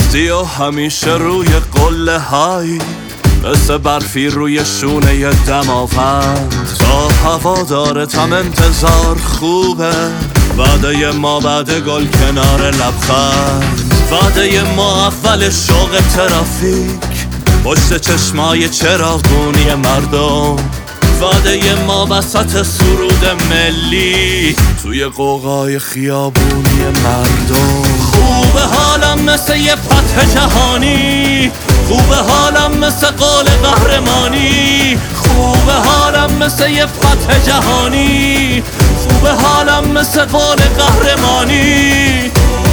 هستی و همیشه روی قله های، مثل برفی روی شونه دماوند. تا هوادارتم انتظار خوبه، وعده ما بعد گل کنار لبخند. وعده ما اول شوق ترافیک، پشت چشمای چراغونی مردم. وعده ما وسط سرود ملی، توی قوقای خیابونی مردم. خوبه حالم مثل یه فتح جهانی، خوبه حالم مثل قول قهرمانی. خوبه حالم مثل یه فتح جهانی، خوبه حالم مثل قول قهرمانی.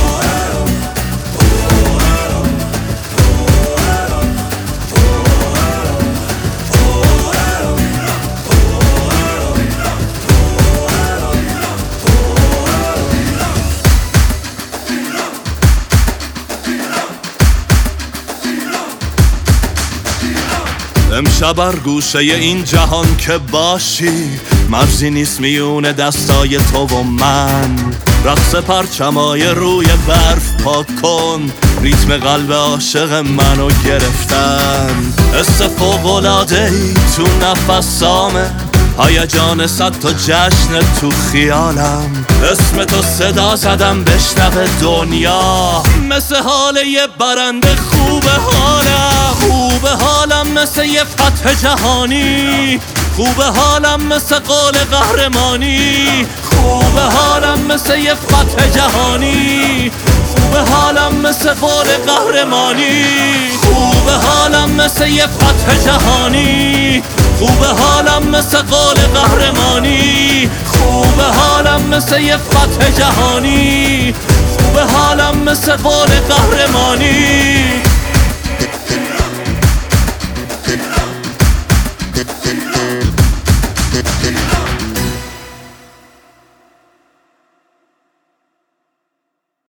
امشب بر گوشه این جهان که باشی، مرزی نیست میونه دستای تو و من. رقص پرچمای روی برف پاک کن، ریتم قلب عاشق منو گرفتن. حس فوق‌العاده‌ای تو نفسامه، هیجان صد تا جشن تو خیالم. اسم تو صدا زدم بشنوه دنیا، مثل حال یه برنده. خوبه حالم، خوبه حالم مثل یه فتح جهانی، خوبه حالم مثل قول قهرمانی. خوبه حالم مثل یه فتح جهانی، خوبه حالم مثل قول قهرمانی. خوبه حالم مثل یه فتح جهانی، خوبه حالم مثل قول قهرمانی. خوبه حالم مثل یه فتح جهانی، خوبه حالم مثل قول قهرمانی.